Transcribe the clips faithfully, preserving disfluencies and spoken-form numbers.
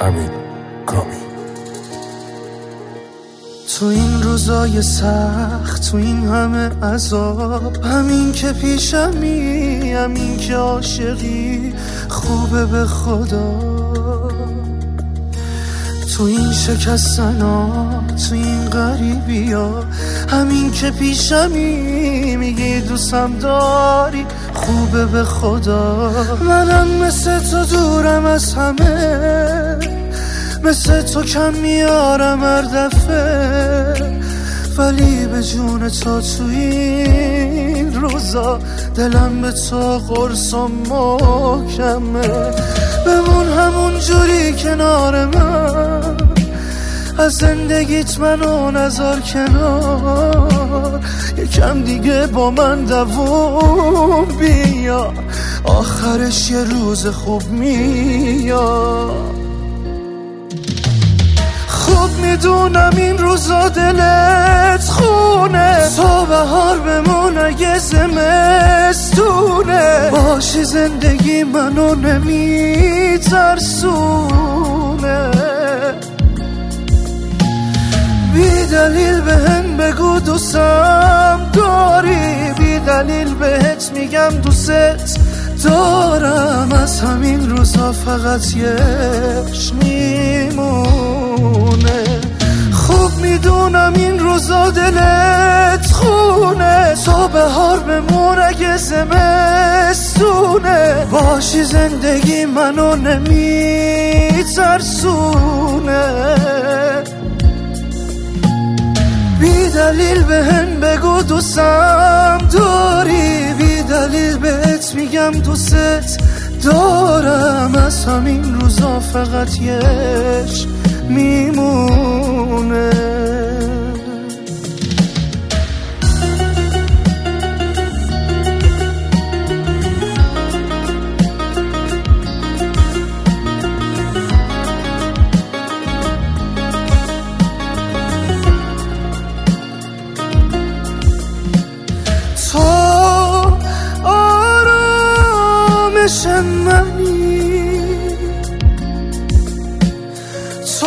امین کامی. تو این روزای سخت، تو این همه عذاب، همین که پیشمی، همین که عاشقی خوبه به خدا. تو این شکستنا، تو این غریبی ها، همین که پیشمی میگی دوستم داری خوبه به خدا. منم مثل تو دورم از همه، مثل تو کم میارم هر دفعه، ولی به جون تو تو این روزا دلم به تو قرص و محکمه. بمون همون جوری کنار من، از زندگیت منو نذار کنار، یکم دیگه با من دووم بیا، آخرش یه روز خوب میاد. خوب میدونم این روزا دلت خونه، تو بهار بمون اگه زمستونه، باشی زندگی منو نمیترسونه. بی دلیل بهم بگو دوستم داری، بی دلیل بهت میگم دوست دارم، از همین روزا فقط یش میمونه. خوب میدونم این روزا دلت خونه، تو بهار بمون اگه زمستونه، باشی زندگی منو نمیترسونه. بی دلیل بهم بگو دوستم داری، بی دلیل بهت میگم دوست دارم، از همین روزا فقط یش میمونه. منی تو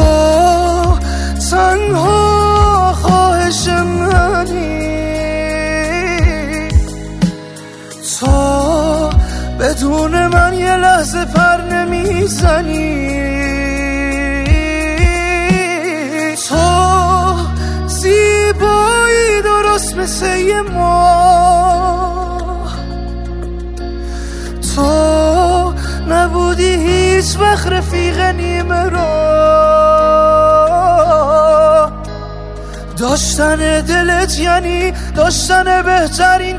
تنها خواهش منی، تو بدون من یه لحظه پر نمیزنی، تو زیبایی درست مثل یه ماه، تو نبودی هیچ وقت رفیق نیمه را، داشتن دلت یعنی داشتن بهترین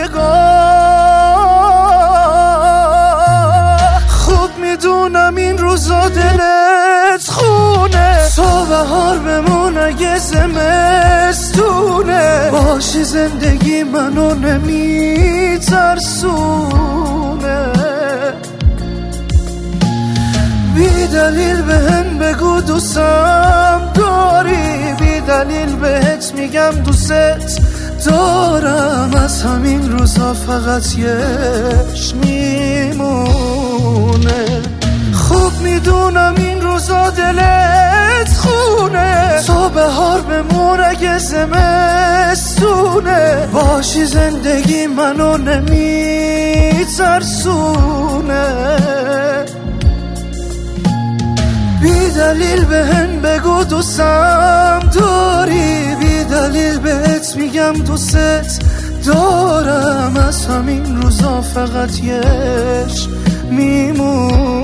تکیه‌گاه. خوب میدونم این روزا دلت خونه، تو بهار بمون اگه زمستونه، باشی زندگی منو نمیترسونه. بی دلیل بهم بگو دوستم داری، بی دلیل بهت میگم دوست دارم، از همین روزا فقط یش میمونه. خوب میدونم این روزا دلت خونه، تو بهار بمون اگه زمستونه، باشی زندگی منو نمیترسونه. بی دلیل بهم بگو دوستم داری، بی دلیل بهت میگم دوست دارم، از همین روزا فقط یش میمون.